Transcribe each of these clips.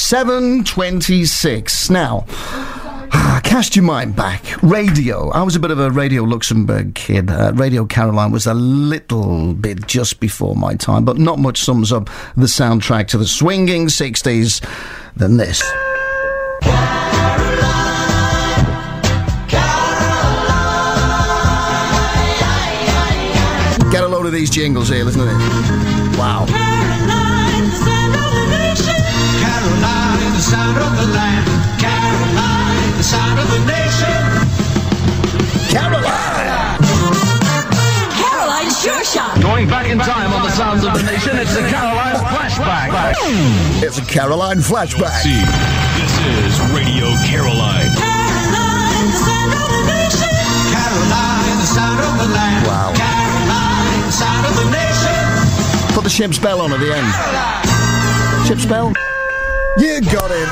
7:26. Now, cast your mind back. Radio. I was a bit of a Radio Luxembourg kid. Radio Caroline was a little bit just before my time, but not much sums up the soundtrack to the swinging 60s than this. Get a load of these jingles here, listen to this. Wow. Caroline, the sound of the nation. Caroline, the sound of the land. Caroline, the sound of the nation. Caroline! Caroline Sure Shot. Going back in time on the sounds of the nation, it's a Caroline flashback. It's a Caroline flashback. See, this is Radio Caroline. Caroline, the sound of the nation. Caroline, the sound of the land. Wow. Caroline, the sound of the nation. Put the ship's bell on at the end. Ship's bell? You got it.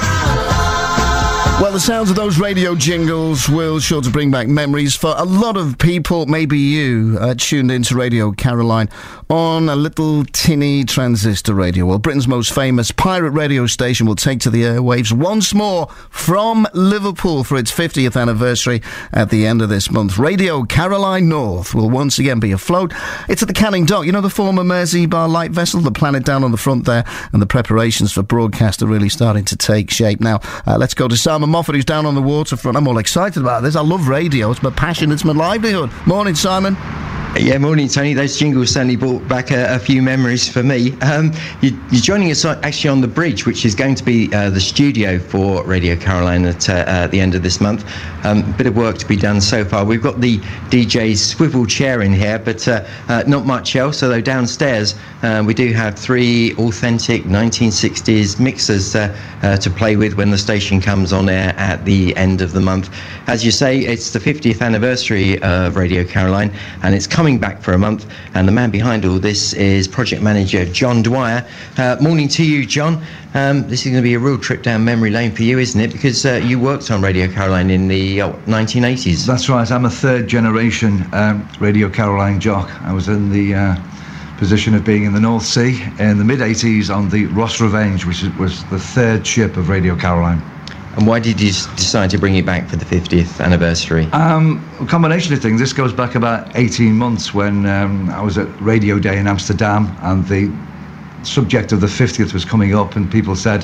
Well, the sounds of those radio jingles will sure to bring back memories for a lot of people. Maybe you tuned into Radio Caroline on a little tinny transistor radio. Well, Britain's most famous pirate radio station will take to the airwaves once more from Liverpool for its 50th anniversary at the end of this month. Radio Caroline North will once again be afloat. It's at the Canning Dock. You know the former Merseybar light vessel, the Planet down on the front there, and the preparations for broadcast are really starting to take shape. Now, let's go to Simon Moffat, who's down on the waterfront. I'm all excited about this. I love radio. It's my passion. It's my livelihood. Morning, Simon. Yeah, morning, Tony. Those jingles certainly brought back a few memories for me. You're joining us actually on the bridge, which is going to be the studio for Radio Caroline at the end of this month. A bit of work to be done so far. We've got the DJ's swivel chair in here, but not much else. Although downstairs we do have 3 authentic 1960s mixers to play with when the station comes on air at the end of the month. As you say, it's the 50th anniversary of Radio Caroline, and it's coming back for a month, and the man behind all this is project manager John Dwyer. Morning to you, John. This is going to be a real trip down memory lane for you, isn't it? Because you worked on Radio Caroline in the 1980s. That's right. I'm a third generation Radio Caroline jock. I was in the position of being in the North Sea in the mid-80s on the Ross Revenge, which was the third ship of Radio Caroline. And why did you decide to bring it back for the 50th anniversary? A combination of things. This goes back about 18 months when I was at Radio Day in Amsterdam, and the subject of the 50th was coming up, and people said,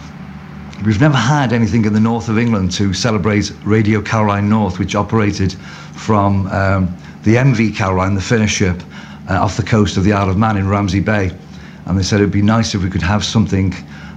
we've never had anything in the north of England to celebrate Radio Caroline North, which operated from the MV Caroline, the Finnish ship, off the coast of the Isle of Man in Ramsey Bay. And they said it'd be nice if we could have something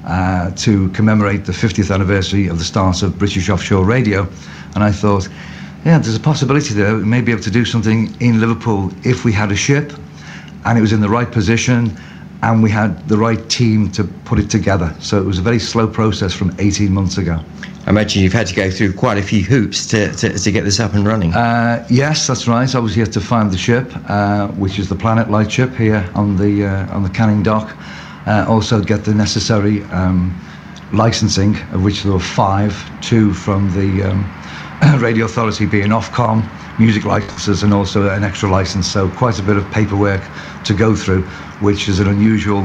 to commemorate the 50th anniversary of the start of British offshore radio. And I thought, yeah, there's a possibility there. We may be able to do something in Liverpool if we had a ship and it was in the right position and we had the right team to put it together. So it was a very slow process from 18 months ago. I imagine you've had to go through quite a few hoops to get this up and running. Yes, that's right. I was here to find the ship, which is the Planet lightship here on the Canning Dock. Also get the necessary licensing, of which there were 5, 2 from the Radio Authority being Ofcom, music licenses, and also an extra license. So quite a bit of paperwork to go through, which is an unusual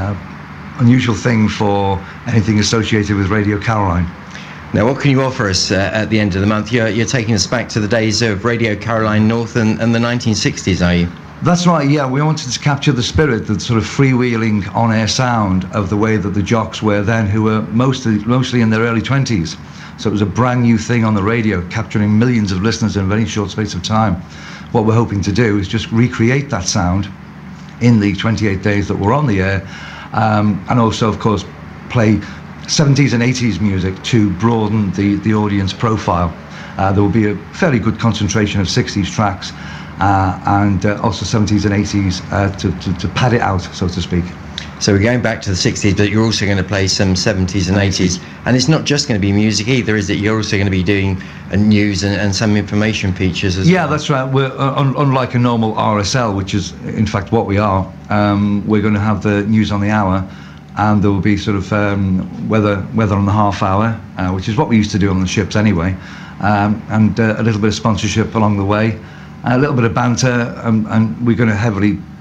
thing for anything associated with Radio Caroline. Now, what can you offer us at the end of the month? You're taking us back to the days of Radio Caroline North and the 1960s, are you? That's right, yeah. We wanted to capture the spirit, the sort of freewheeling on-air sound of the way that the jocks were then, who were mostly in their early 20s. So it was a brand new thing on the radio, capturing millions of listeners in a very short space of time. What we're hoping to do is just recreate that sound in the 28 days that we're on the air, and also, of course, play 70s and 80s music to broaden the audience profile. There will be a fairly good concentration of 60s tracks, and also 70s and 80s to pad it out, so to speak. So we're going back to the 60s, but you're also going to play some 70s and 80s. And it's not just going to be music either, is it? You're also going to be doing news and some information features as well. Yeah, that's right. We're unlike a normal RSL, which is in fact what we are. We're going to have the news on the hour, and there will be sort of weather on the half hour, which is what we used to do on the ships anyway, and a little bit of sponsorship along the way, a little bit of banter, and we're going to heavily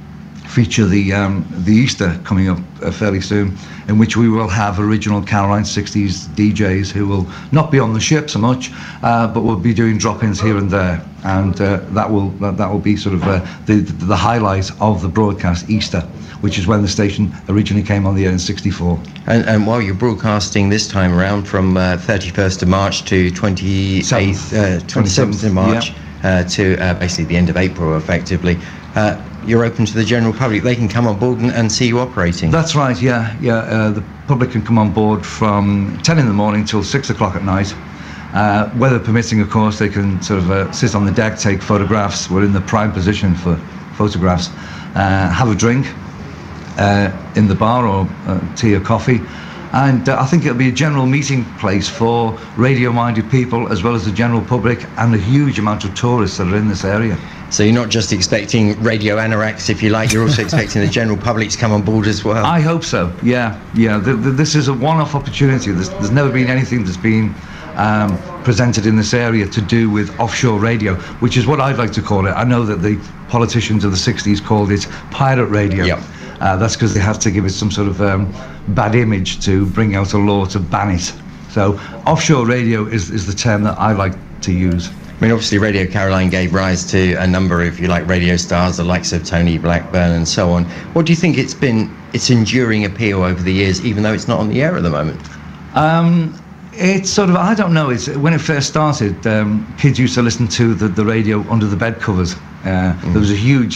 feature the Easter coming up fairly soon, in which we will have original Caroline 60s DJs who will not be on the ship so much, but will be doing drop-ins here and there, and that will be sort of the highlight of the broadcast, Easter, which is when the station originally came on the air in '64. And while you're broadcasting this time around from 31st of March to 27th of March, to basically the end of April, effectively, you're open to the general public. They can come on board and see you operating. That's right, yeah. The public can come on board from 10 in the morning till 6 o'clock at night. Weather permitting, of course, they can sort of sit on the deck, take photographs. We're in the prime position for photographs. Have a drink in the bar, or tea or coffee. And I think it'll be a general meeting place for radio-minded people as well as the general public, and a huge amount of tourists that are in this area. So you're not just expecting radio anoraks, if you like, you're also expecting the general public to come on board as well? I hope so, yeah. This is a one-off opportunity. There's never been anything that's been presented in this area to do with offshore radio, which is what I'd like to call it. I know that the politicians of the 60s called it pirate radio. Yep. That's because they have to give it some sort of bad image to bring out a law to ban it. So offshore radio is the term that I like to use. I mean, obviously Radio Caroline gave rise to a number of, if you like, radio stars, the likes of Tony Blackburn and so on. What do you think its enduring appeal over the years, even though it's not on the air at the moment? It's sort of, I don't know, when it first started, kids used to listen to the radio under the bed covers. There was a huge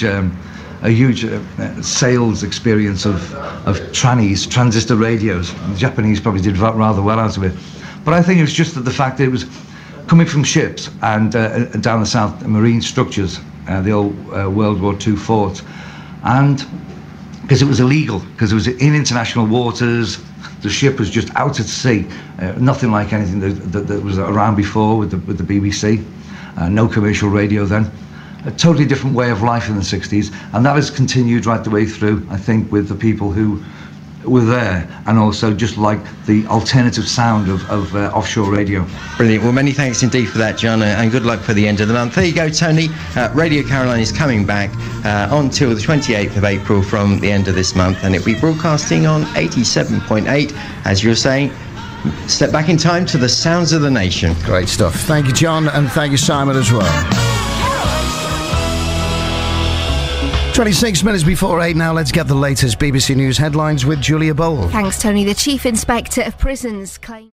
sales experience of trannies, transistor radios. The Japanese probably did rather well out of it. But I think it was just that the fact that it was coming from ships and down the south, marine structures, the old World War II forts, and because it was illegal, because it was in international waters, the ship was just out at sea, nothing like anything that was around before with the BBC, no commercial radio then. A totally different way of life in the 60s, and that has continued right the way through, I think, with the people who were there, and also just like the alternative sound of offshore radio. Brilliant. Well, many thanks indeed for that, John, and good luck for the end of the month. There you go, Tony. Radio Caroline is coming back until the 28th of April from the end of this month, and it'll be broadcasting on 87.8, as you were saying. Step back in time to the sounds of the nation. Great stuff. Thank you, John, and thank you, Simon, as well. 26 minutes before 8 now. Let's get the latest BBC News headlines with Julia Bowl. Thanks, Tony. The Chief Inspector of Prisons claims...